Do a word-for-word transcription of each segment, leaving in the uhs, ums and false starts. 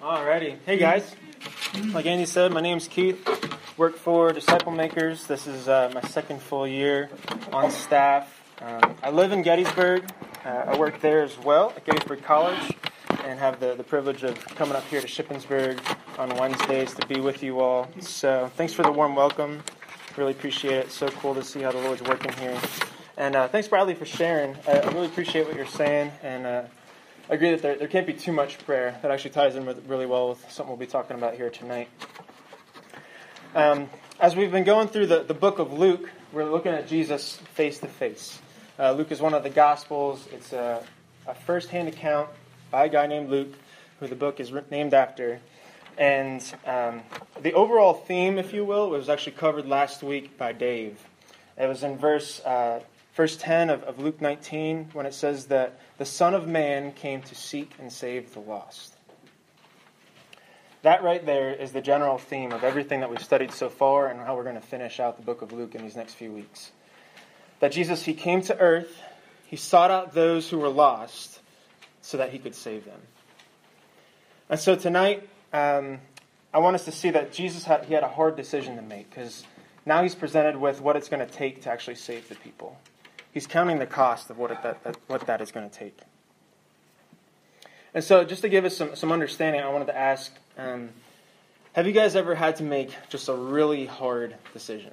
Alrighty. Hey guys. Like Andy said, my name's Keith. Work for Disciple Makers. This is uh, my second full year on staff. Um, I live in Gettysburg. Uh, I work there as well at Gettysburg College and have the, the privilege of coming up here to Shippensburg on Wednesdays to be with you all. So thanks for the warm welcome. Really appreciate it. It's so cool to see how the Lord's working here. And uh, thanks, Bradley, for sharing. I, I really appreciate what you're saying. And uh, I agree that there, there can't be too much prayer. That actually ties in with, really well with something we'll be talking about here tonight. Um, as we've been going through the, the book of Luke, we're looking at Jesus face to face. Uh, Luke is one of the Gospels. It's a, a first-hand account by a guy named Luke, who the book is named after. And um, the overall theme, if you will, was actually covered last week by Dave. It was in verse uh, verse ten of, of Luke nineteen when it says that the Son of Man came to seek and save the lost. That right there is the general theme of everything that we've studied so far and how we're going to finish out the book of Luke in these next few weeks. That Jesus, he came to earth, he sought out those who were lost so that he could save them. And so tonight, um, I want us to see that Jesus had, he had a hard decision to make because now he's presented with what it's going to take to actually save the people. He's counting the cost of what it, that, that, what that is going to take. And so just to give us some, some understanding, I wanted to ask, um, have you guys ever had to make just a really hard decision?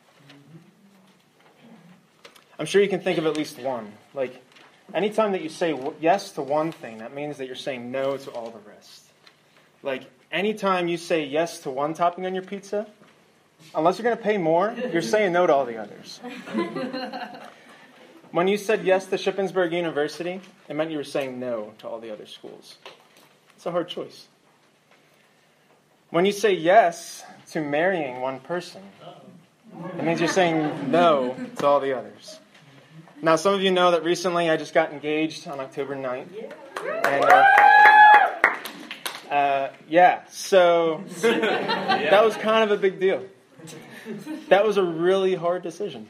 I'm sure you can think of at least one. Like, anytime that you say yes to one thing, that means that you're saying no to all the rest. Like, anytime you say yes to one topping on your pizza, unless you're going to pay more, you're saying no to all the others. When you said yes to Shippensburg University, it meant you were saying no to all the other schools. It's a hard choice. When you say yes to marrying one person, it means you're saying no to all the others. Now, some of you know that recently I just got engaged on October ninth. And, uh, uh, yeah, so that was kind of a big deal. That was a really hard decision.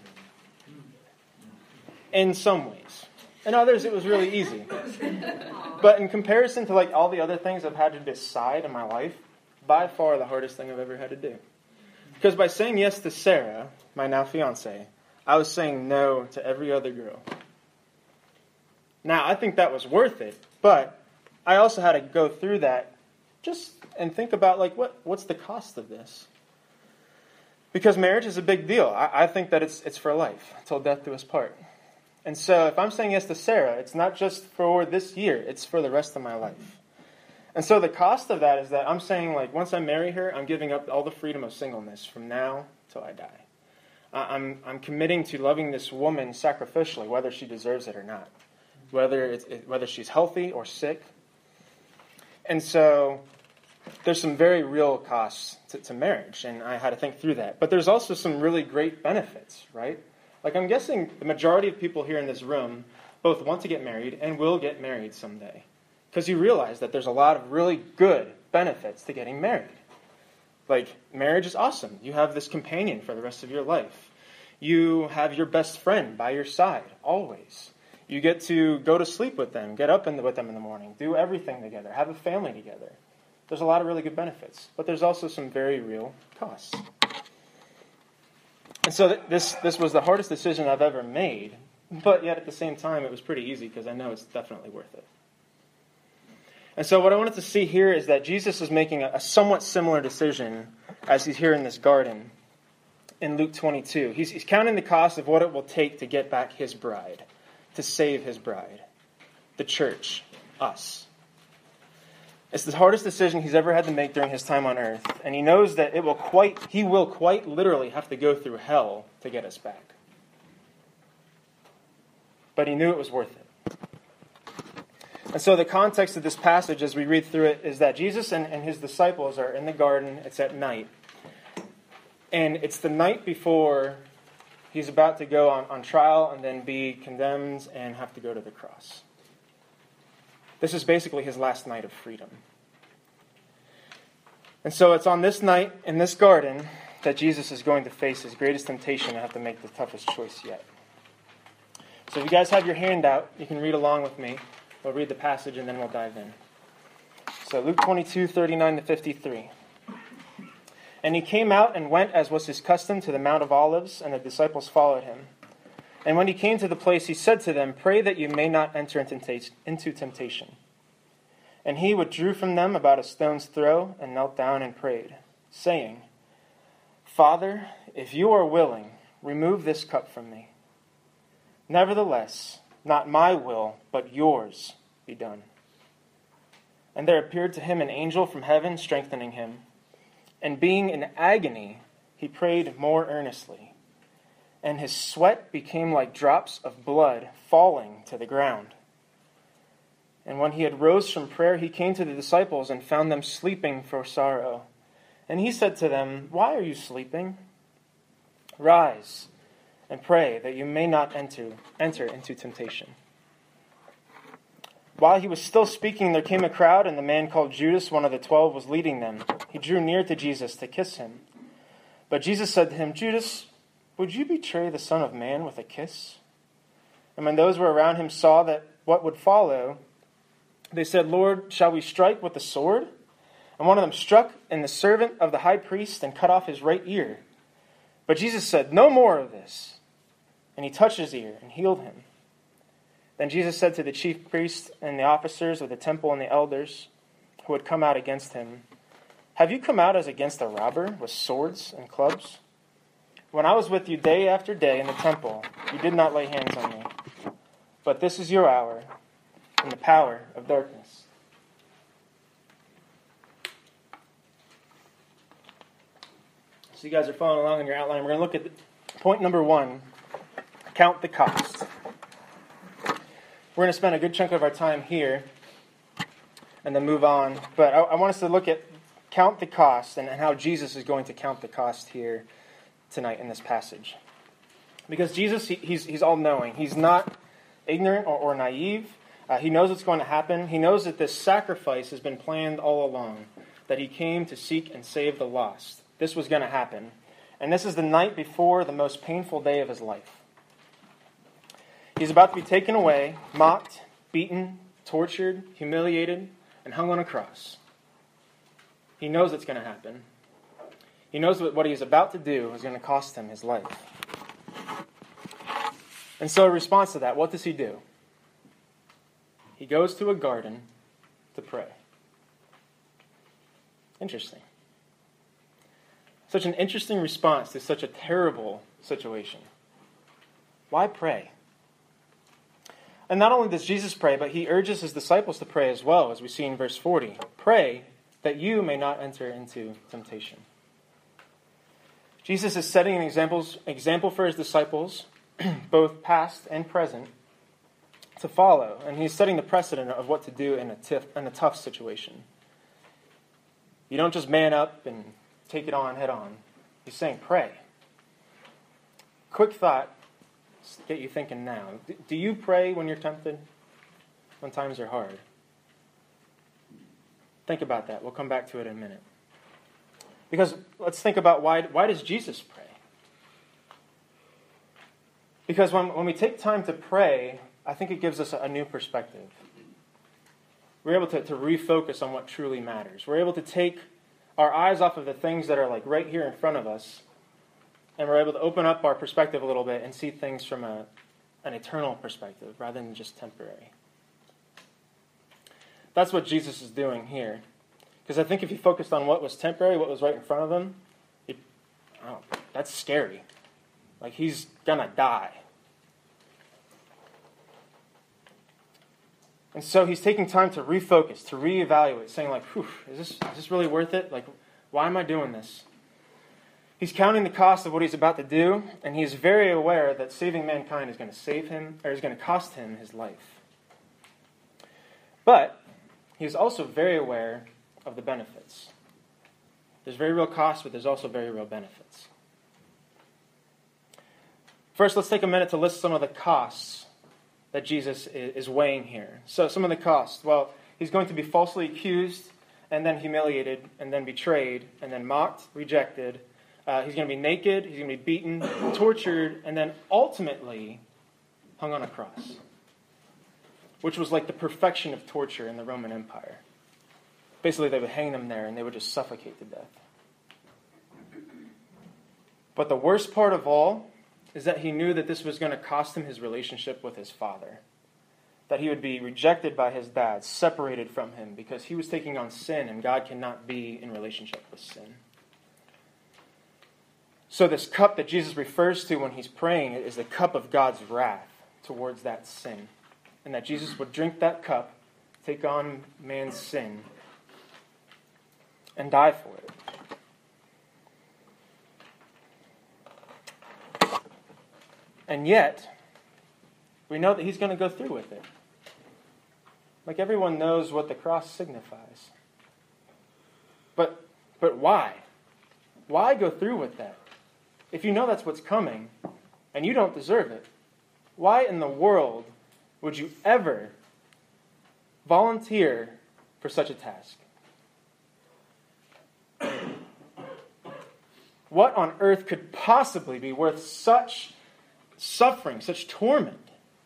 In some ways. In others, it was really easy. But in comparison to like all the other things I've had to decide in my life, by far the hardest thing I've ever had to do. Because by saying yes to Sarah, my now fiance, I was saying no to every other girl. Now, I think that was worth it, but I also had to go through that just and think about like what what's the cost of this? Because marriage is a big deal. I, I think that it's it's for life, till death do us part. And so if I'm saying yes to Sarah, it's not just for this year, it's for the rest of my life. And so the cost of that is that I'm saying, like, once I marry her, I'm giving up all the freedom of singleness from now till I die. I'm I'm committing to loving this woman sacrificially, whether she deserves it or not, whether it's it, whether she's healthy or sick. And so there's some very real costs to, to marriage, and I had to think through that. But there's also some really great benefits, right? Like, I'm guessing the majority of people here in this room both want to get married and will get married someday. Because you realize that there's a lot of really good benefits to getting married. Like, marriage is awesome. You have this companion for the rest of your life. You have your best friend by your side, always. You get to go to sleep with them, get up in the, with them in the morning, do everything together, have a family together. There's a lot of really good benefits. But there's also some very real costs. And so th- this this was the hardest decision I've ever made, but yet at the same time it was pretty easy because I know it's definitely worth it. And so what I wanted to see here is that Jesus is making a, a somewhat similar decision as he's here in this garden in Luke twenty-two. He's, he's counting the cost of what it will take to get back his bride, to save his bride, the church, us. It's the hardest decision he's ever had to make during his time on earth, and he knows that it will quite, he will quite literally have to go through hell to get us back. But he knew it was worth it. And so the context of this passage as we read through it is that Jesus and, and his disciples are in the garden. It's at night. And it's the night before he's about to go on, on trial and then be condemned and have to go to the cross. This is basically his last night of freedom. And so it's on this night in this garden that Jesus is going to face his greatest temptation and have to make the toughest choice yet. So if you guys have your hand out, you can read along with me. We'll read the passage and then we'll dive in. So Luke twenty-two, thirty-nine to fifty-three. And he came out and went, as was his custom, to the Mount of Olives, and the disciples followed him. And when he came to the place, he said to them, "Pray that you may not enter into temptation." And he withdrew from them about a stone's throw, and knelt down and prayed, saying, "Father, if you are willing, remove this cup from me. Nevertheless, not my will, but yours be done." And there appeared to him an angel from heaven, strengthening him. And being in agony, he prayed more earnestly. And his sweat became like drops of blood falling to the ground. And when he had rose from prayer, he came to the disciples and found them sleeping for sorrow. And he said to them, "Why are you sleeping? Rise and pray that you may not enter, enter into temptation." While he was still speaking, there came a crowd, and the man called Judas, one of the twelve, was leading them. He drew near to Jesus to kiss him. But Jesus said to him, "Judas, would you betray the Son of Man with a kiss?" And when those who were around him saw that what would follow, they said, "Lord, shall we strike with the sword?" And one of them struck in the servant of the high priest and cut off his right ear. But Jesus said, "No more of this." And he touched his ear and healed him. Then Jesus said to the chief priests and the officers of the temple and the elders who had come out against him, "Have you come out as against a robber with swords and clubs? When I was with you day after day in the temple, you did not lay hands on me. But this is your hour and the power of darkness." So you guys are following along in your outline. We're going to look at point number one, count the cost. We're going to spend a good chunk of our time here and then move on. But I, I want us to look at count the cost and, and how Jesus is going to count the cost here tonight in this passage. Because Jesus, he, he's, he's all-knowing. He's not ignorant or, or naive. Uh, he knows what's going to happen. He knows that this sacrifice has been planned all along, that he came to seek and save the lost. This was going to happen. And this is the night before the most painful day of his life. He's about to be taken away, mocked, beaten, tortured, humiliated, and hung on a cross. He knows it's going to happen. He knows that what he's about to do is going to cost him his life. And so in response to that, what does he do? He goes to a garden to pray. Interesting. Such an interesting response to such a terrible situation. Why pray? And not only does Jesus pray, but he urges his disciples to pray as well, as we see in verse forty. Pray that you may not enter into temptation. Jesus is setting an examples, example for his disciples, both past and present, to follow. And he's setting the precedent of what to do in a, tif, in a tough situation. You don't just man up and take it on head on. He's saying pray. Quick thought. Get you thinking now. Do you pray when you're tempted? When times are hard? Think about that. We'll come back to it in a minute. Because let's think about why, why does Jesus pray? Because when, when we take time to pray, I think it gives us a, a new perspective. We're able to, to refocus on what truly matters. We're able to take our eyes off of the things that are like right here in front of us, and we're able to open up our perspective a little bit and see things from a, an eternal perspective rather than just temporary. That's what Jesus is doing here. Because I think if he focused on what was temporary, what was right in front of him, it, oh, that's scary. Like he's going to die. And so he's taking time to refocus, to reevaluate, saying like, whew, is this, is this really worth it? Like, why am I doing this? He's counting the cost of what he's about to do, and he's very aware that saving mankind is going to save him, or is going to cost him his life. But he's also very aware of the benefits. There's very real costs, but there's also very real benefits. First, let's take a minute to list some of the costs that Jesus is weighing here. So some of the costs. Well, he's going to be falsely accused, and then humiliated, and then betrayed, and then mocked, rejected. Uh, he's going to be naked, he's going to be beaten, tortured, and then ultimately hung on a cross, which was like the perfection of torture in the Roman Empire. Basically, they would hang them there and they would just suffocate to death. But the worst part of all is that he knew that this was going to cost him his relationship with his father. That he would be rejected by his dad, separated from him, because he was taking on sin, and God cannot be in relationship with sin. So this cup that Jesus refers to when he's praying is the cup of God's wrath towards that sin. And that Jesus would drink that cup, take on man's sin, and die for it. And yet, we know that he's going to go through with it. Like everyone knows what the cross signifies. But, but why? Why go through with that? If you know that's what's coming, and you don't deserve it, why in the world would you ever volunteer for such a task? What on earth could possibly be worth such suffering, such torment?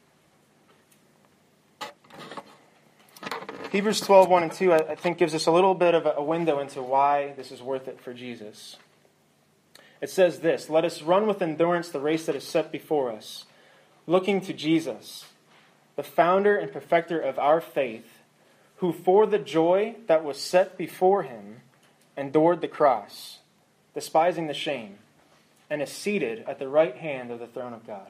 Hebrews twelve, one and two, I think, gives us a little bit of a window into why this is worth it for Jesus. It says this, "Let us run with endurance the race that is set before us, looking to Jesus, the founder and perfecter of our faith, who for the joy that was set before him endured the cross, despising the shame, and is seated at the right hand of the throne of God."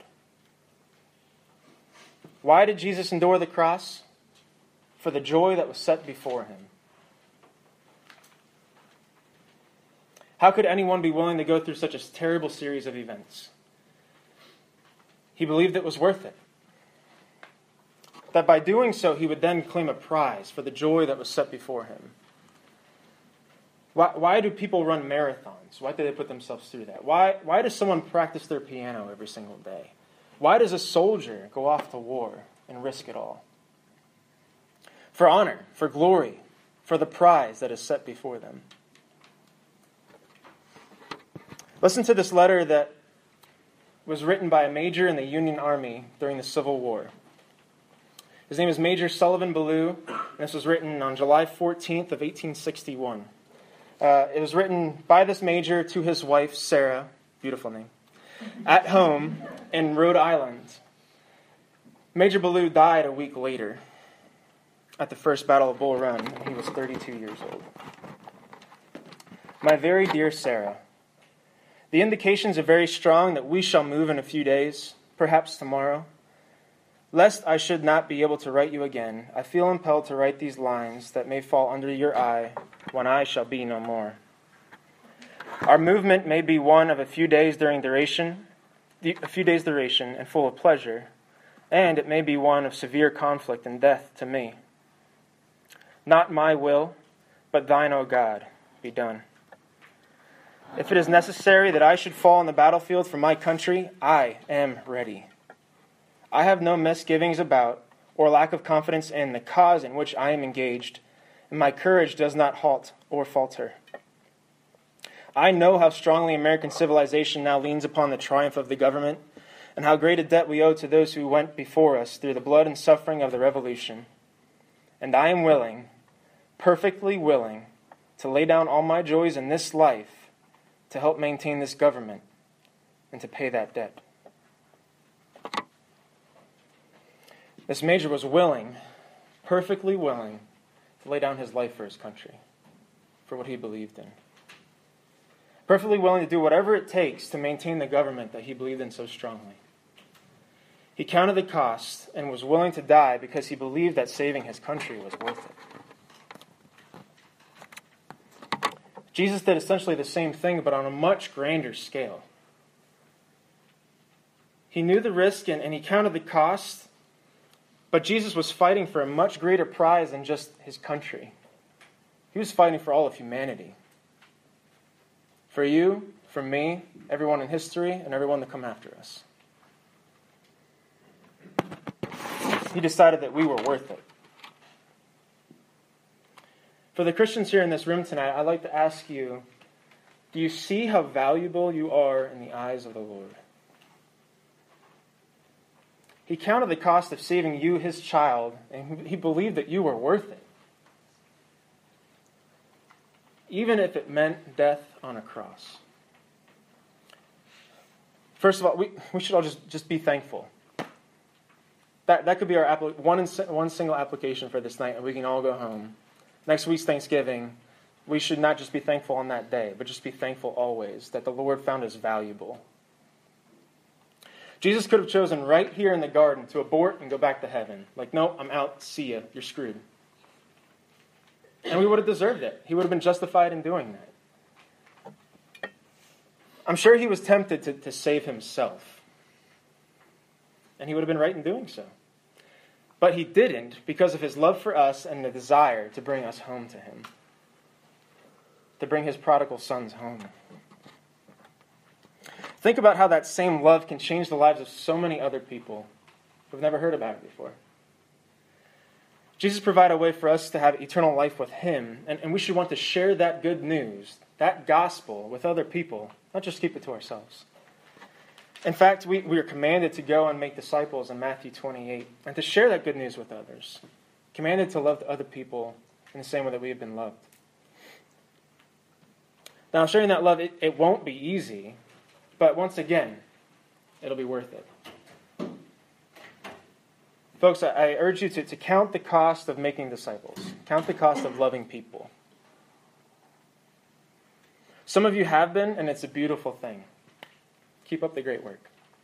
Why did Jesus endure the cross? For the joy that was set before him. How could anyone be willing to go through such a terrible series of events? He believed it was worth it. That by doing so, he would then claim a prize for the joy that was set before him. Why, why do people run marathons? Why do they put themselves through that? Why, why does someone practice their piano every single day? Why does a soldier go off to war and risk it all? For honor, for glory, for the prize that is set before them. Listen to this letter that was written by a major in the Union Army during the Civil War. His name is Major Sullivan Ballou, and this was written on July fourteenth of eighteen sixty-one. Uh, it was written by this major to his wife, Sarah, beautiful name, at home in Rhode Island. Major Ballou died a week later at the First Battle of Bull Run when he was thirty-two years old. "My very dear Sarah, the indications are very strong that we shall move in a few days, perhaps tomorrow. Lest I should not be able to write you again, I feel impelled to write these lines that may fall under your eye when I shall be no more. Our movement may be one of a few days during duration, a few days duration and full of pleasure, and it may be one of severe conflict and death to me. Not my will, but thine, O God, be done. If it is necessary that I should fall on the battlefield for my country, I am ready. I have no misgivings about, or lack of confidence in, the cause in which I am engaged, and my courage does not halt or falter. I know how strongly American civilization now leans upon the triumph of the government, and how great a debt we owe to those who went before us through the blood and suffering of the Revolution. And I am willing, perfectly willing, to lay down all my joys in this life to help maintain this government and to pay that debt." This major was willing, perfectly willing, to lay down his life for his country, for what he believed in. Perfectly willing to do whatever it takes to maintain the government that he believed in so strongly. He counted the cost and was willing to die because he believed that saving his country was worth it. Jesus did essentially the same thing, but on a much grander scale. He knew the risk and, and he counted the cost, but Jesus was fighting for a much greater prize than just his country. He was fighting for all of humanity. For you, for me, everyone in history, and everyone to come after us. He decided that we were worth it. For the Christians here in this room tonight, I'd like to ask you, do you see how valuable you are in the eyes of the Lord? He counted the cost of saving you, his child, and he believed that you were worth it. even if it meant death on a cross. First of all, we, we should all just, just be thankful. That that could be our appli- one, one single application for this night, and we can all go home. Next week's Thanksgiving, we should not just be thankful on that day, but just be thankful always that the Lord found us valuable. Jesus could have chosen right here in the garden to abort and go back to heaven. Like, no, I'm out, see ya, you're screwed. And we would have deserved it. He would have been justified in doing that. I'm sure he was tempted to, to save himself. And he would have been right in doing so. But he didn't because of his love for us and the desire to bring us home to him. To bring his prodigal sons home. Think about how that same love can change the lives of so many other people who've never heard about it before. Jesus provided a way for us to have eternal life with him, and, and we should want to share that good news, that gospel, with other people, not just keep it to ourselves. In fact, we, we are commanded to go and make disciples in Matthew twenty-eight, and to share that good news with others. Commanded to love other people in the same way that we have been loved. Now, sharing that love, it, it won't be easy, but once again, it'll be worth it. Folks, I, I urge you to, to count the cost of making disciples. Count the cost of loving people. Some of you have been, and it's a beautiful thing. Keep up the great work.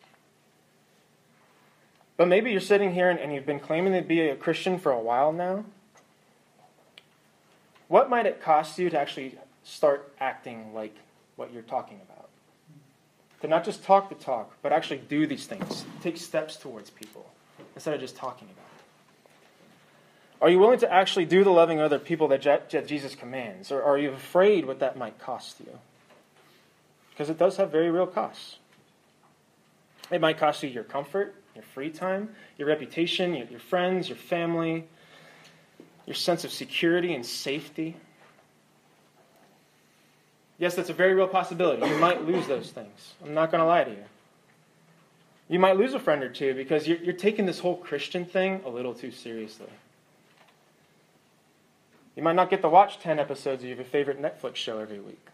But maybe you're sitting here and, and you've been claiming to be a Christian for a while now. What might it cost you to actually start acting like what you're talking about? To not just talk the talk, but actually do these things. Take steps towards people instead of just talking about it. Are you willing to actually do the loving other people that Jesus commands? Or are you afraid what that might cost you? Because it does have very real costs. It might cost you your comfort, your free time, your reputation, your, your friends, your family, your sense of security and safety. Yes, that's a very real possibility. You might lose those things. I'm not going to lie to you. You might lose a friend or two because you're, you're taking this whole Christian thing a little too seriously. You might not get to watch ten episodes of your favorite Netflix show every week.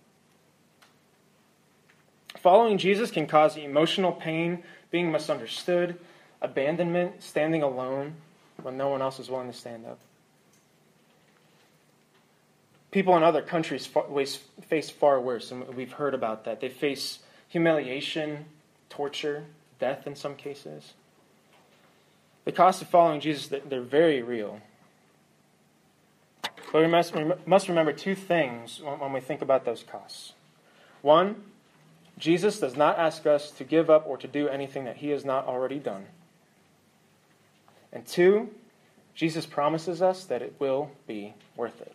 Following Jesus can cause emotional pain, being misunderstood, abandonment, standing alone when no one else is willing to stand up. People in other countries face far worse, and we've heard about that. They face humiliation, torture, death in some cases. The cost of following Jesus, they're very real. But we must, we must remember two things when we think about those costs. One, Jesus does not ask us to give up or to do anything that he has not already done. And two, Jesus promises us that it will be worth it.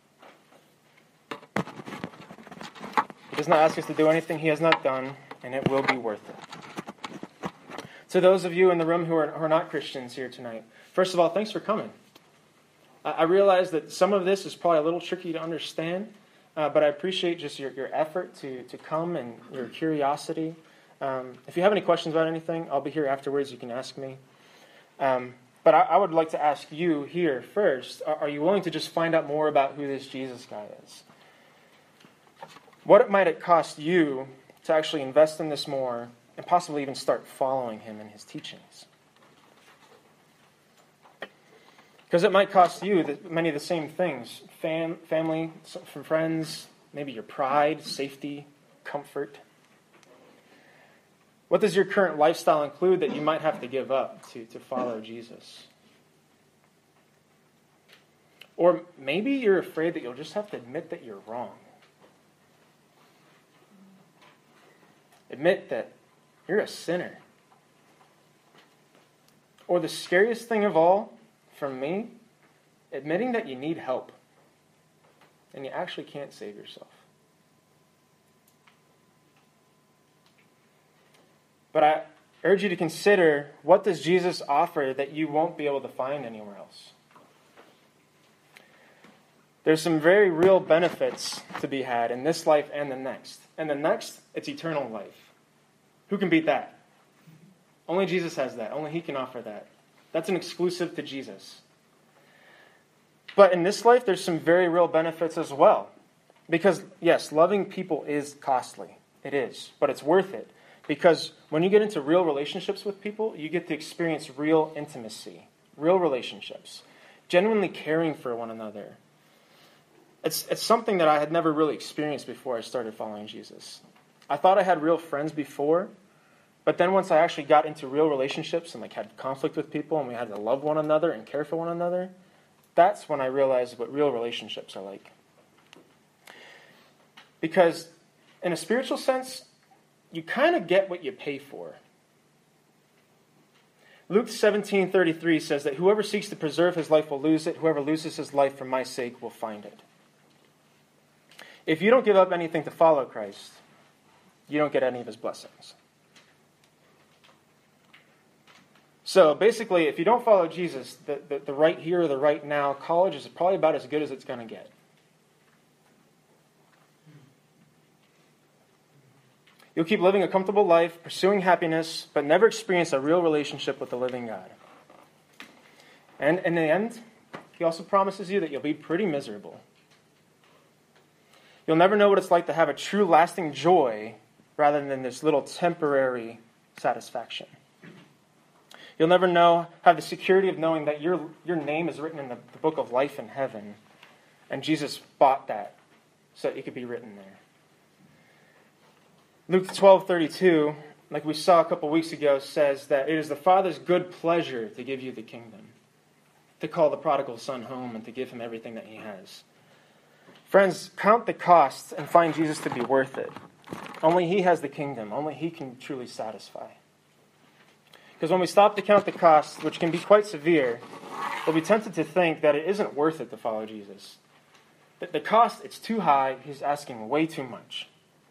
He does not ask us to do anything he has not done, and it will be worth it. To those of you in the room who are, who are not Christians here tonight, first of all, thanks for coming. I realize that some of this is probably a little tricky to understand, uh, but I appreciate just your, your effort to, to come and your curiosity. Um, if you have any questions about anything, I'll be here afterwards. You can ask me. Um, but I, I would like to ask you here first, are, are you willing to just find out more about who this Jesus guy is? What might it cost you to actually invest in this more and possibly even start following him and his teachings? Because it might cost you the, many of the same things. Fam, family, from friends, maybe your pride, safety, comfort. What does your current lifestyle include that you might have to give up to, to follow Jesus? Or maybe you're afraid that you'll just have to admit that you're wrong. Admit that you're a sinner. Or the scariest thing of all, for me, admitting that you need help and you actually can't save yourself. But I urge you to consider, what does Jesus offer that you won't be able to find anywhere else? There's some very real benefits to be had in this life and the next. And the next, it's eternal life. Who can beat that? Only Jesus has that. Only he can offer that. That's an exclusive to Jesus. But in this life, there's some very real benefits as well. Because, yes, loving people is costly. It is. But it's worth it. Because when you get into real relationships with people, you get to experience real intimacy, real relationships, genuinely caring for one another. It's, it's something that I had never really experienced before I started following Jesus. I thought I had real friends before, but then once I actually got into real relationships and like had conflict with people and we had to love one another and care for one another, that's when I realized what real relationships are like. Because in a spiritual sense, you kind of get what you pay for. Luke seventeen thirty-three says that whoever seeks to preserve his life will lose it. Whoever loses his life for my sake will find it. If you don't give up anything to follow Christ, you don't get any of his blessings. So basically, if you don't follow Jesus, the, the, the right here or the right now, college is probably about as good as it's going to get. You'll keep living a comfortable life, pursuing happiness, but never experience a real relationship with the living God. And in the end, he also promises you that you'll be pretty miserable. You'll never know what it's like to have a true lasting joy rather than this little temporary satisfaction. You'll never know, have the security of knowing that your, your name is written in the, the book of life in heaven. And Jesus bought that so that it could be written there. Luke twelve thirty-two, like we saw a couple weeks ago, says that it is the Father's good pleasure to give you the kingdom, to call the prodigal son home and to give him everything that he has. Friends, count the cost and find Jesus to be worth it. Only he has the kingdom. Only he can truly satisfy. Because when we stop to count the cost, which can be quite severe, we'll be tempted to think that it isn't worth it to follow Jesus. That the cost, it's too high. He's asking way too much.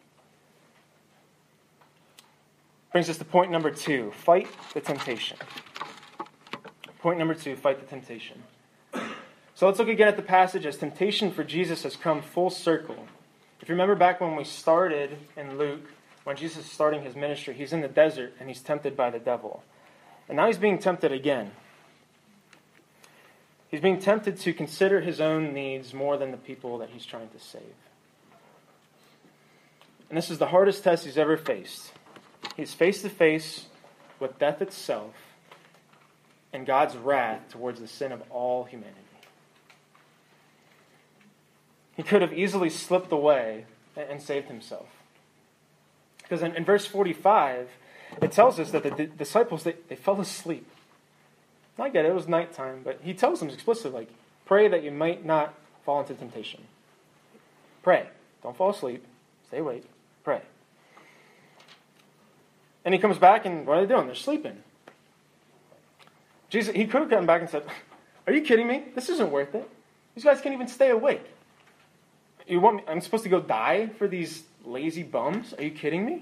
Brings us to point number two, fight the temptation. Point number two, fight the temptation. So let's look again at the passage as temptation for Jesus has come full circle. If you remember back when we started in Luke, when Jesus is starting his ministry, he's in the desert and he's tempted by the devil. And now he's being tempted again. He's being tempted to consider his own needs more than the people that he's trying to save. And this is the hardest test he's ever faced. He's face to face with death itself and God's wrath towards the sin of all humanity. He could have easily slipped away and saved himself. Because in, in verse forty-five, it tells us that the, the disciples, they, they fell asleep. I get it, it was nighttime, but he tells them explicitly, like, pray that you might not fall into temptation. Pray. Don't fall asleep. Stay awake. Pray. And he comes back and what are they doing? They're sleeping. Jesus, he could have come back and said, are you kidding me? This isn't worth it. These guys can't even stay awake. You want me, I'm supposed to go die for these lazy bums? Are you kidding me?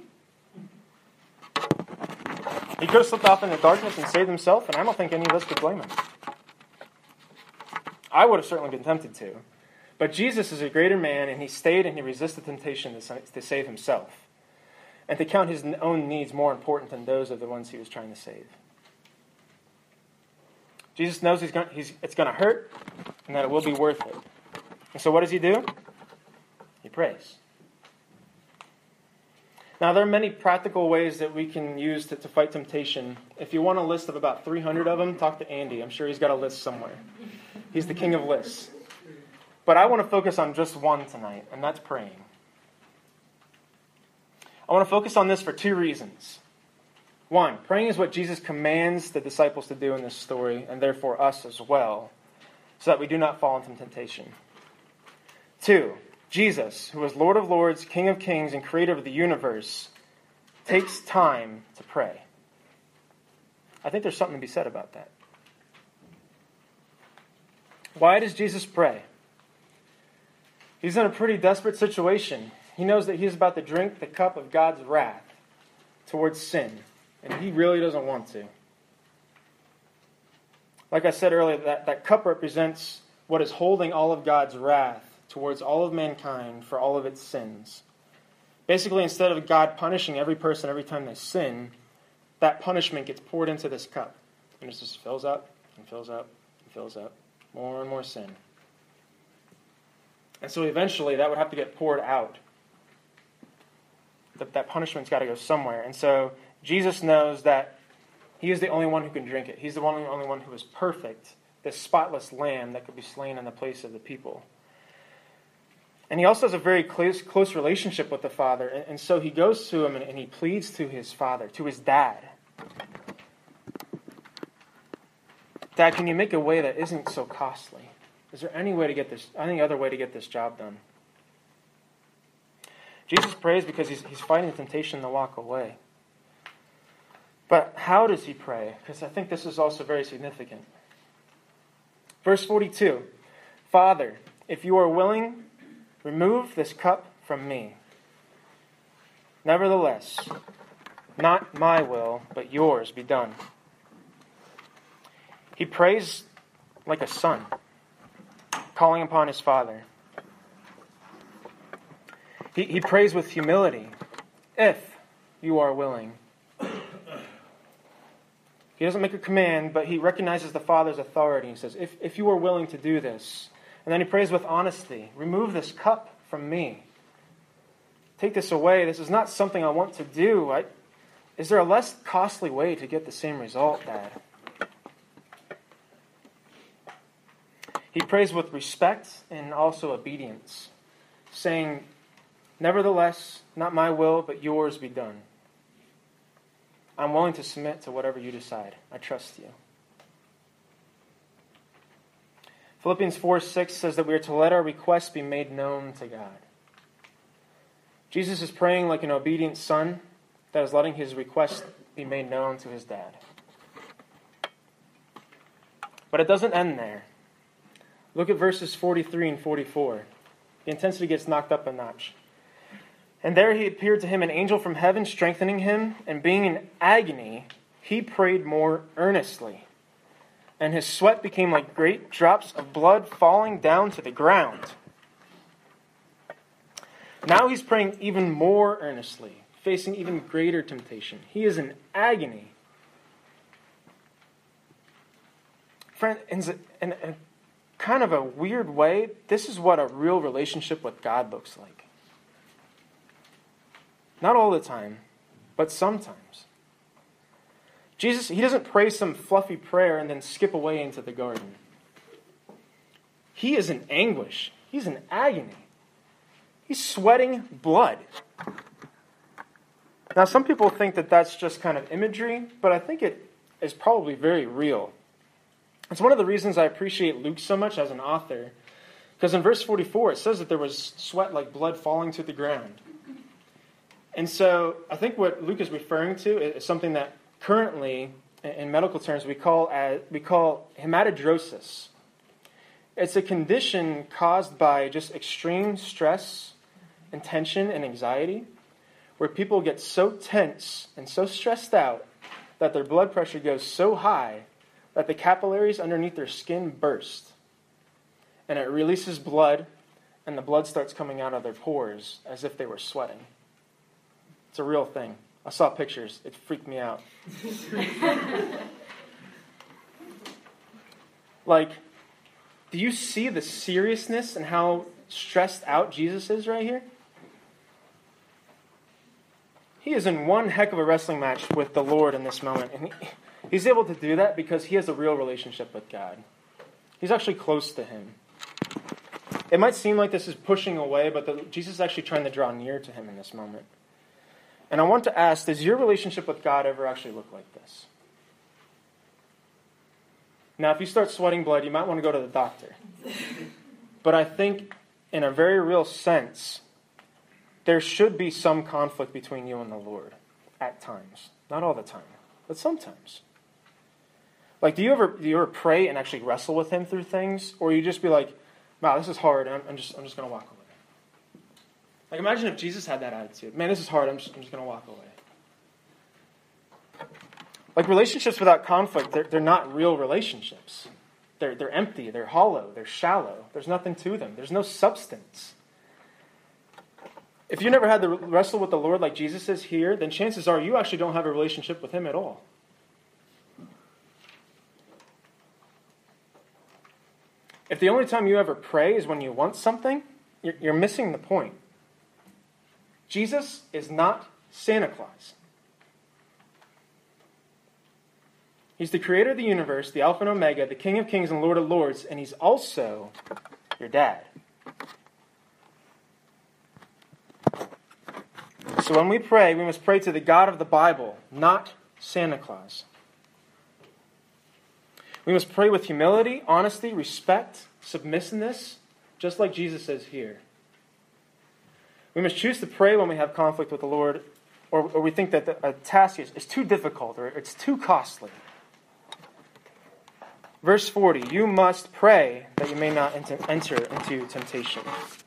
He could have slipped off in the darkness and saved himself, and I don't think any of us could blame him. I would have certainly been tempted to. But Jesus is a greater man, and he stayed and he resisted temptation to, to save himself. And to count his own needs more important than those of the ones he was trying to save. Jesus knows he's going, he's, it's going to hurt, and that it will be worth it. And so what does he do? He prays. Now, there are many practical ways that we can use to, to fight temptation. If you want a list of about three hundred of them, talk to Andy. I'm sure he's got a list somewhere. He's the king of lists. But I want to focus on just one tonight, and that's praying. I want to focus on this for two reasons. One, praying is what Jesus commands the disciples to do in this story, and therefore us as well, so that we do not fall into temptation. Two, Jesus, who is Lord of Lords, King of Kings, and Creator of the universe, takes time to pray. I think there's something to be said about that. Why does Jesus pray? He's in a pretty desperate situation. He knows that he's about to drink the cup of God's wrath towards sin, and he really doesn't want to. Like I said earlier, that, that cup represents what is holding all of God's wrath towards all of mankind for all of its sins. Basically, instead of God punishing every person every time they sin, that punishment gets poured into this cup. And it just fills up and fills up and fills up. More and more sin. And so eventually that would have to get poured out. That, that punishment's got to go somewhere. And so Jesus knows that he is the only one who can drink it. He's the only, only one who is perfect, this spotless lamb that could be slain in the place of the people. And he also has a very close, close relationship with the Father. And, and so he goes to him and, and he pleads to his Father, to his dad. Dad, can you make a way that isn't so costly? Is there any way to get this, any other way to get this job done? Jesus prays because he's, he's fighting the temptation to walk away. But how does he pray? Because I think this is also very significant. Verse forty-two, Father, if you are willing, remove this cup from me. Nevertheless, not my will, but yours be done. He prays like a son, calling upon his Father. He, he prays with humility, if you are willing. He doesn't make a command, but he recognizes the Father's authority. He says, if, if you are willing to do this. And then he prays with honesty, remove this cup from me. Take this away. This is not something I want to do. I, is there a less costly way to get the same result, Dad? He prays with respect and also obedience, saying, nevertheless, not my will, but yours be done. I'm willing to submit to whatever you decide. I trust you. Philippians four six says that we are to let our requests be made known to God. Jesus is praying like an obedient son that is letting his request be made known to his dad. But it doesn't end there. Look at verses forty-three and forty-four. The intensity gets knocked up a notch. And there he appeared to him an angel from heaven, strengthening him, and being in agony, he prayed more earnestly. And his sweat became like great drops of blood falling down to the ground. Now he's praying even more earnestly, facing even greater temptation. He is in agony. Friend, in, in, in kind of a weird way, this is what a real relationship with God looks like. Not all the time, but sometimes. Jesus, he doesn't pray some fluffy prayer and then skip away into the garden. He is in anguish. He's in agony. He's sweating blood. Now, some people think that that's just kind of imagery, but I think it is probably very real. It's one of the reasons I appreciate Luke so much as an author, because in verse forty-four it says that there was sweat like blood falling to the ground. And so I think what Luke is referring to is something that currently, in medical terms, we call as, we call hematidrosis. It's a condition caused by just extreme stress and tension and anxiety, where people get so tense and so stressed out that their blood pressure goes so high that the capillaries underneath their skin burst. And it releases blood, and the blood starts coming out of their pores as if they were sweating. It's a real thing. I saw pictures. It freaked me out. Like, do you see the seriousness and how stressed out Jesus is right here? He is in one heck of a wrestling match with the Lord in this moment. And he, he's able to do that because he has a real relationship with God. He's actually close to him. It might seem like this is pushing away, but the, Jesus is actually trying to draw near to him in this moment. And I want to ask, does your relationship with God ever actually look like this? Now, if you start sweating blood, you might want to go to the doctor. But I think, in a very real sense, there should be some conflict between you and the Lord at times. Not all the time, but sometimes. Like, do you ever do you ever pray and actually wrestle with him through things? Or you just be like, wow, this is hard, and I'm, I'm just I'm just going to walk away. Like, imagine if Jesus had that attitude. Man, this is hard. I'm just, I'm just going to walk away. Like, relationships without conflict, they're, they're not real relationships. They're, they're empty. They're hollow. They're shallow. There's nothing to them. There's no substance. If you never had to wrestle with the Lord like Jesus is here, then chances are you actually don't have a relationship with him at all. If the only time you ever pray is when you want something, you're, you're missing the point. Jesus is not Santa Claus. He's the creator of the universe, the Alpha and Omega, the King of Kings and Lord of Lords, and he's also your dad. So when we pray, we must pray to the God of the Bible, not Santa Claus. We must pray with humility, honesty, respect, submissiveness, just like Jesus says here. We must choose to pray when we have conflict with the Lord, or, or we think that the, a task is, is too difficult or it's too costly. Verse forty, you must pray that you may not enter into temptation.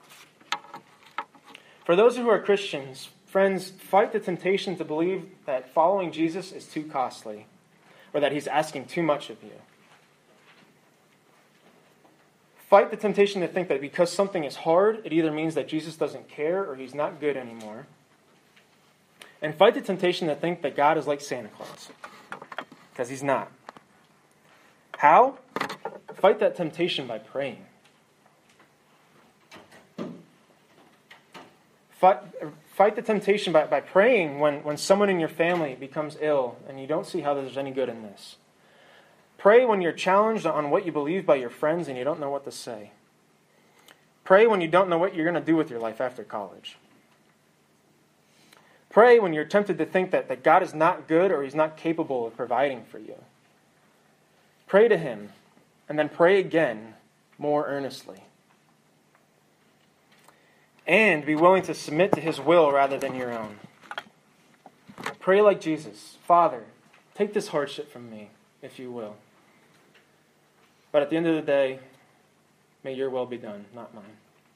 For those who are Christians, friends, fight the temptation to believe that following Jesus is too costly, or that he's asking too much of you. Fight the temptation to think that because something is hard, it either means that Jesus doesn't care or he's not good anymore. And fight the temptation to think that God is like Santa Claus, because he's not. How? Fight that temptation by praying. Fight, fight the temptation by, by praying when, when someone in your family becomes ill and you don't see how there's any good in this. Pray when you're challenged on what you believe by your friends and you don't know what to say. Pray when you don't know what you're going to do with your life after college. Pray when you're tempted to think that, that God is not good or he's not capable of providing for you. Pray to him, and then pray again more earnestly. And be willing to submit to his will rather than your own. Pray like Jesus. Father, take this hardship from me, if you will. But at the end of the day, may your will be done, not mine.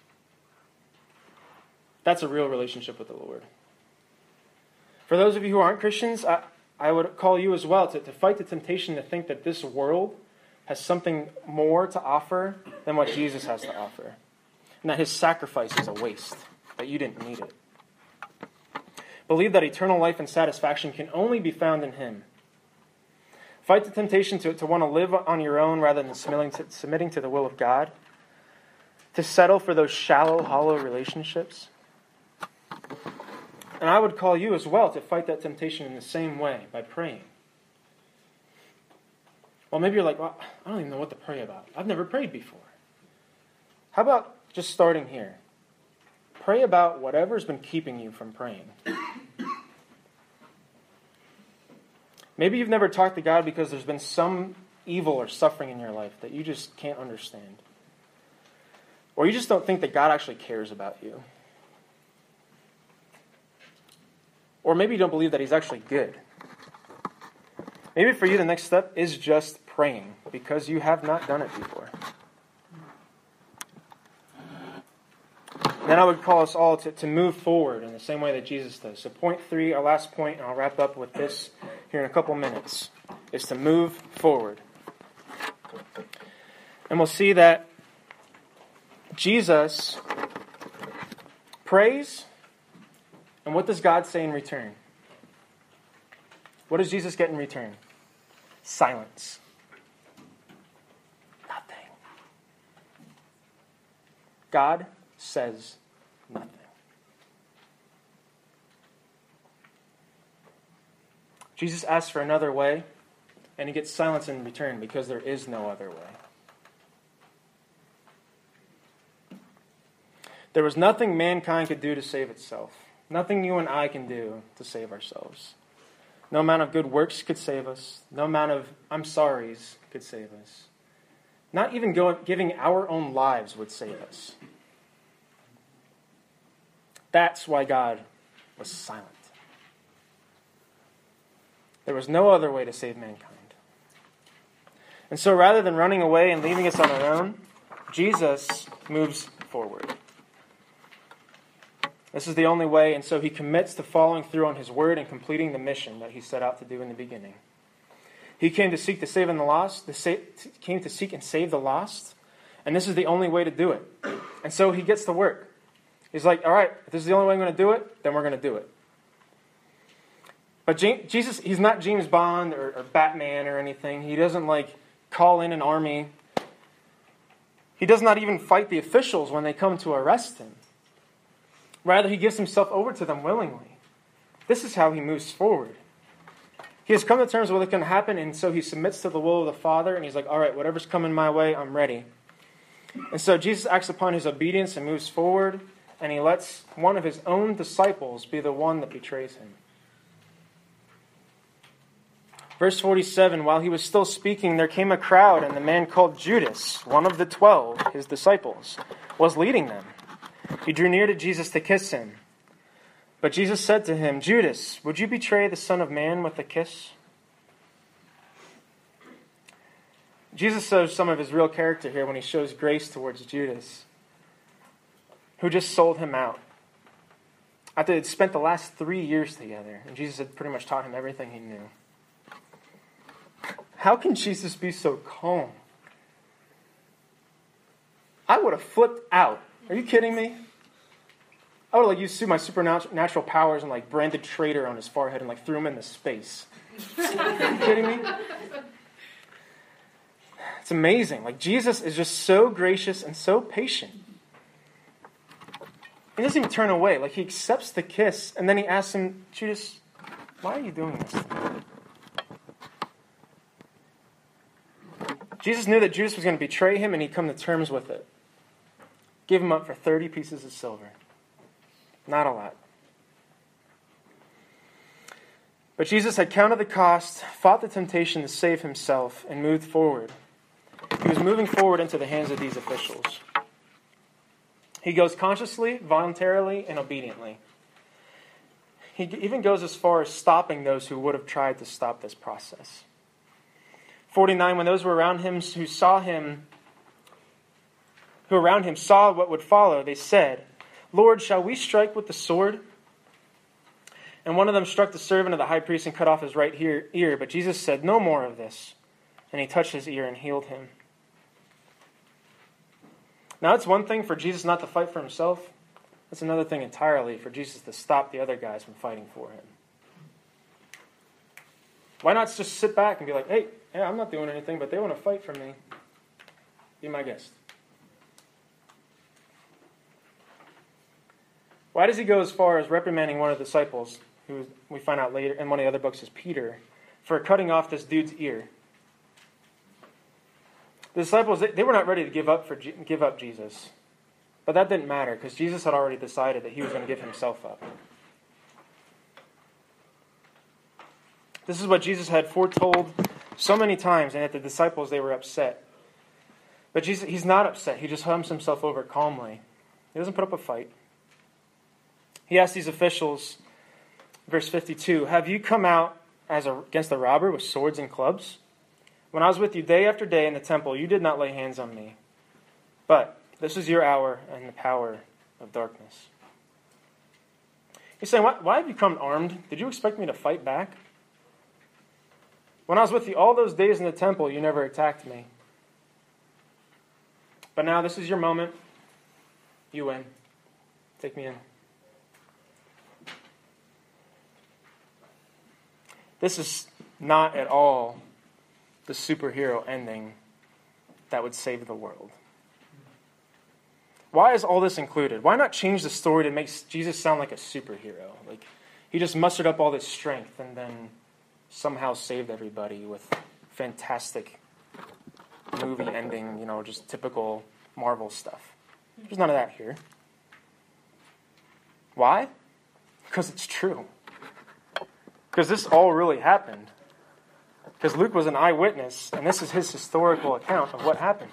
That's a real relationship with the Lord. For those of you who aren't Christians, I, I would call you as well to, to fight the temptation to think that this world has something more to offer than what Jesus has to offer. And that his sacrifice is a waste, that you didn't need it. Believe that eternal life and satisfaction can only be found in him. Fight the temptation to, to want to live on your own rather than submitting to, submitting to the will of God. To settle for those shallow, hollow relationships. And I would call you as well to fight that temptation in the same way, by praying. Well, maybe you're like, well, I don't even know what to pray about. I've never prayed before. How about just starting here? Pray about whatever's been keeping you from praying. Maybe you've never talked to God because there's been some evil or suffering in your life that you just can't understand. Or you just don't think that God actually cares about you. Or maybe you don't believe that he's actually good. Maybe for you the next step is just praying because you have not done it before. Then I would call us all to, to move forward in the same way that Jesus does. So point three, our last point, and I'll wrap up with this here in a couple minutes, is to move forward. And we'll see that Jesus prays, and what does God say in return? What does Jesus get in return? Silence. Nothing. God says nothing. Jesus asks for another way, and he gets silence in return because there is no other way. There was nothing mankind could do to save itself. Nothing you and I can do to save ourselves. No amount of good works could save us. No amount of I'm sorries could save us. Not even go, giving our own lives would save us. That's why God was silent. There was no other way to save mankind. And so rather than running away and leaving us on our own, Jesus moves forward. This is the only way, and so he commits to following through on his word and completing the mission that he set out to do in the beginning. He came to seek to save and the lost, to save, came to seek and save the lost, and this is the only way to do it. And so he gets to work. He's like, all right, if this is the only way I'm going to do it, then we're going to do it. But Jesus, he's not James Bond or, or Batman or anything. He doesn't like call in an army. He does not even fight the officials when they come to arrest him. Rather, he gives himself over to them willingly. This is how he moves forward. He has come to terms with what's going to happen, and so he submits to the will of the Father, and he's like, all right, whatever's coming my way, I'm ready. And so Jesus acts upon his obedience and moves forward, and he lets one of his own disciples be the one that betrays him. Verse forty-seven, while he was still speaking, there came a crowd, and the man called Judas, one of the twelve, his disciples, was leading them. He drew near to Jesus to kiss him. But Jesus said to him, Judas, would you betray the Son of Man with a kiss? Jesus shows some of his real character here when he shows grace towards Judas, who just sold him out. After they'd spent the last three years together, and Jesus had pretty much taught him everything he knew. How can Jesus be so calm? I would have flipped out. Are you kidding me? I would have like used my supernatural powers and like branded traitor on his forehead and like threw him into space. Are you kidding me? It's amazing. Like Jesus is just so gracious and so patient. He doesn't even turn away. Like he accepts the kiss and then he asks him, Judas, why are you doing this? Jesus knew that Judas was going to betray him and he'd come to terms with it. Give him up for thirty pieces of silver. Not a lot. But Jesus had counted the cost, fought the temptation to save himself, and moved forward. He was moving forward into the hands of these officials. He goes consciously, voluntarily, and obediently. He even goes as far as stopping those who would have tried to stop this process. forty-nine, when those who were around him who saw him, who around him saw what would follow, they said, Lord, shall we strike with the sword? And one of them struck the servant of the high priest and cut off his right ear. But Jesus said, no more of this. And he touched his ear and healed him. Now it's one thing for Jesus not to fight for himself. It's another thing entirely for Jesus to stop the other guys from fighting for him. Why not just sit back and be like, hey, yeah, I'm not doing anything, but they want to fight for me. Be my guest. Why does he go as far as reprimanding one of the disciples, who we find out later in one of the other books is Peter, for cutting off this dude's ear? The disciples, they were not ready to give up for give up Jesus. But that didn't matter, because Jesus had already decided that he was going to give himself up. This is what Jesus had foretold so many times, and yet the disciples, they were upset. But Jesus, he's not upset. He just hums himself over calmly. He doesn't put up a fight. He asked these officials, verse fifty-two, have you come out as a, against a robber with swords and clubs? When I was with you day after day in the temple, you did not lay hands on me. But this is your hour and the power of darkness. He's saying, why, why have you come armed? Did you expect me to fight back? When I was with you all those days in the temple, you never attacked me. But now this is your moment. You win. Take me in. This is not at all the superhero ending that would save the world. Why is all this included? Why not change the story to make Jesus sound like a superhero? Like he just mustered up all this strength and then somehow saved everybody with fantastic movie ending, you know, just typical Marvel stuff. There's none of that here. Why? Because it's true. Because this all really happened. Because Luke was an eyewitness, and this is his historical account of what happened.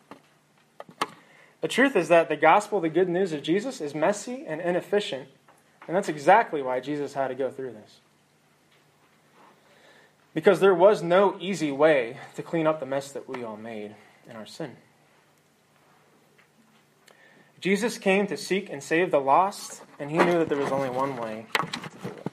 The truth is that the gospel, the good news of Jesus, is messy and inefficient, and that's exactly why Jesus had to go through this. Because there was no easy way to clean up the mess that we all made in our sin. Jesus came to seek and save the lost, and he knew that there was only one way to do it.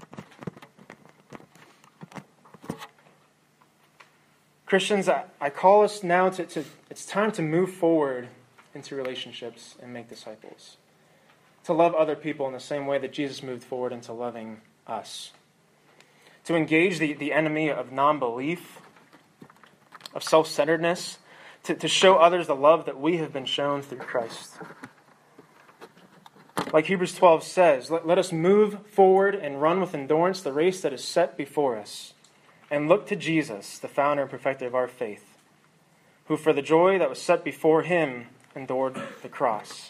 Christians, I, I call us now to, to, it's time to move forward into relationships and make disciples. To love other people in the same way that Jesus moved forward into loving us. To engage the, the enemy of non-belief, of self-centeredness, to, to show others the love that we have been shown through Christ. Like Hebrews twelve says, let, let us move forward and run with endurance the race that is set before us, and look to Jesus, the founder and perfecter of our faith, who for the joy that was set before him endured the cross.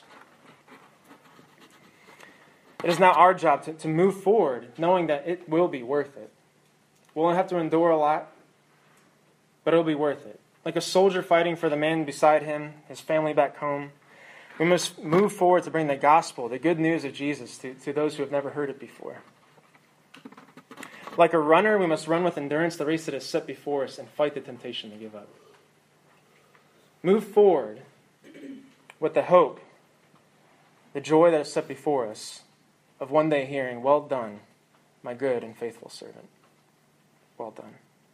It is now our job to, to move forward, knowing that it will be worth it. We'll have to endure a lot, but it'll be worth it. Like a soldier fighting for the man beside him, his family back home, we must move forward to bring the gospel, the good news of Jesus, to, to those who have never heard it before. Like a runner, we must run with endurance the race that is set before us and fight the temptation to give up. Move forward with the hope, the joy that is set before us, of one day hearing, "Well done, my good and faithful servant. Well done."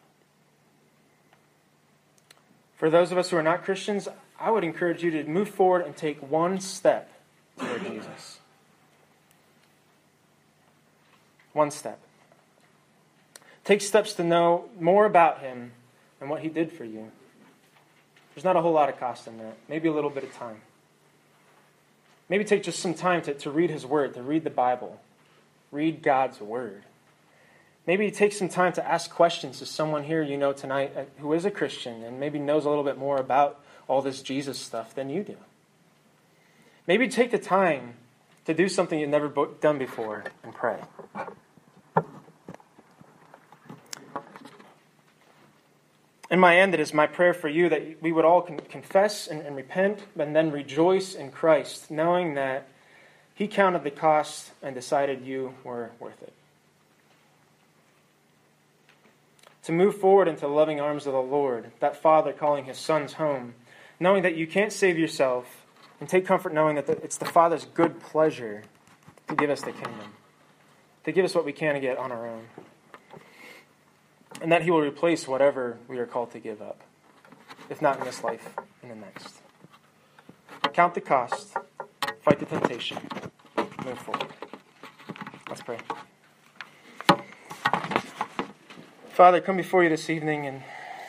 For those of us who are not Christians, I would encourage you to move forward and take one step toward Jesus. One step. Take steps to know more about him and what he did for you. There's not a whole lot of cost in that. Maybe a little bit of time. Maybe take just some time to, to read his word, to read the Bible. Read God's word. Maybe take some time to ask questions to someone here you know tonight who is a Christian and maybe knows a little bit more about all this Jesus stuff than you do. Maybe take the time to do something you've never done before and pray. In my end, it is my prayer for you that we would all con- confess and, and repent and then rejoice in Christ, knowing that he counted the cost and decided you were worth it. To move forward into the loving arms of the Lord, that Father calling his sons home, knowing that you can't save yourself, and take comfort knowing that it's the Father's good pleasure to give us the kingdom, to give us what we can't get on our own. And that he will replace whatever we are called to give up, if not in this life, in the next. Count the cost, fight the temptation, move forward. Let's pray. Father, I come before you this evening, and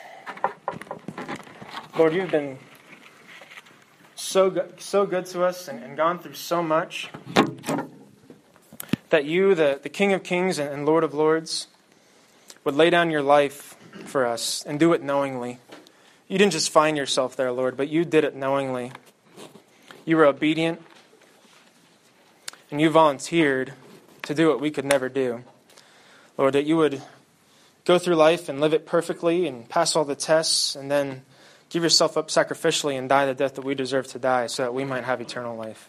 Lord, you've been so good, so good to us and, and gone through so much that you, the, the King of Kings and, and Lord of Lords, would lay down your life for us and do it knowingly. You didn't just find yourself there, Lord, but you did it knowingly. You were obedient, and you volunteered to do what we could never do. Lord, that you would go through life and live it perfectly and pass all the tests and then give yourself up sacrificially and die the death that we deserve to die so that we might have eternal life.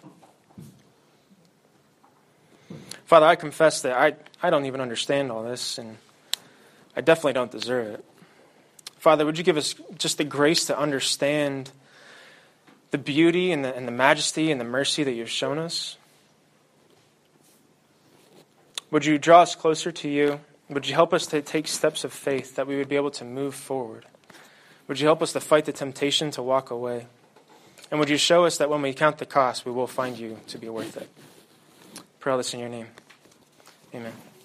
Father, I confess that I, I don't even understand all this, and I definitely don't deserve it. Father, would you give us just the grace to understand the beauty and the, and the majesty and the mercy that you've shown us? Would you draw us closer to you? Would you help us to take steps of faith that we would be able to move forward? Would you help us to fight the temptation to walk away? And would you show us that when we count the cost, we will find you to be worth it? Pray all this in your name. Amen.